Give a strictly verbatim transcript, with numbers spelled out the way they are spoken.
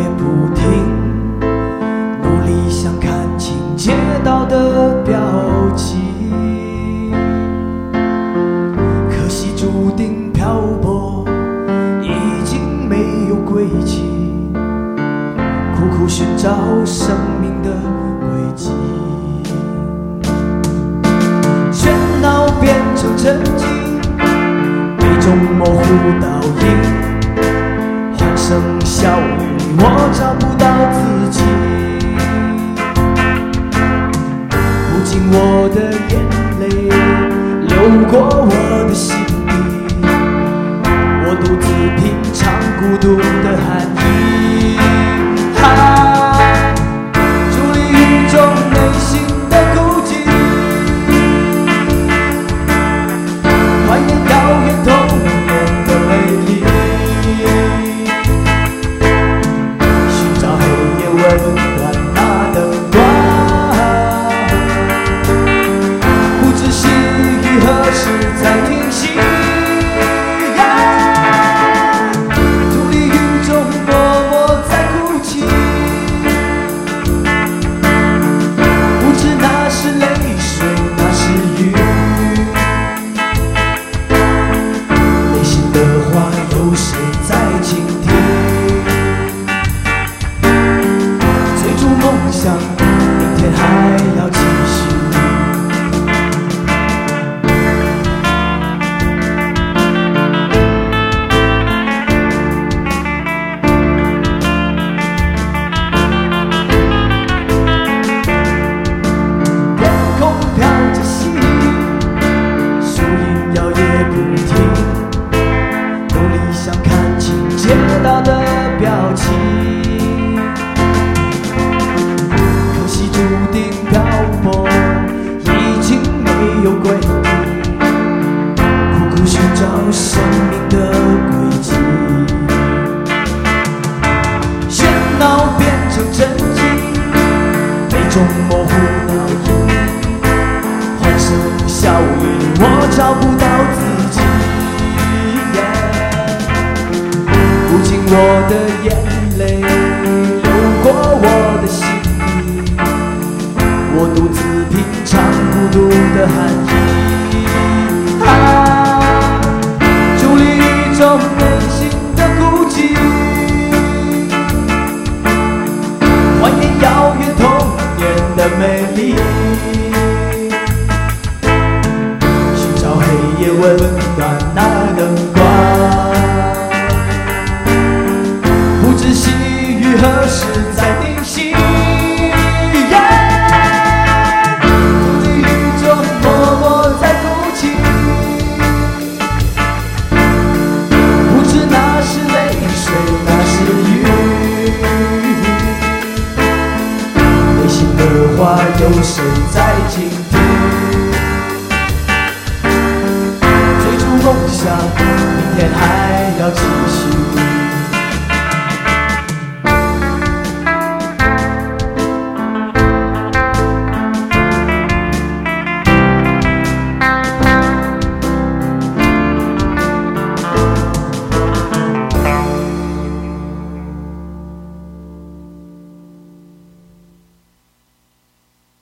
不停，努力想看清街道的表情，可惜注定漂泊，已经没有归期，苦苦寻找生命的轨迹，喧闹变成沉寂，杯中模糊倒影，欢声笑语我找不到自己，不禁我的眼泪流过我的心底，我独自品尝孤独的含义，啊，伫立于中内心的孤寂，怀念遥远童年的美丽，寻找黑夜温暖那灯光，不知细雨何时才停息，伫立雨中默默在哭泣，不知那是泪水，那是雨，内心的话有谁在倾听，追逐梦想，明天还要继续。天空飘着细雨，树影摇曳不停，努力想看清街道的表情，可惜注定漂泊，已经没有归途，苦苦寻找生命的轨迹，喧闹变成沉寂，杯中模糊倒影，欢声笑语我找不到自己，不禁我的眼泪流过我的心底，我独自品尝孤独的含义，啊，伫立于中内心的孤寂，怀念遥远童年的美丽，寻找黑夜温暖那灯光，不知细雨何时才停息，伫立雨中默默在哭泣，不知那是泪水，那是雨，内心的话有谁在倾听，追逐梦想，明天还要继续。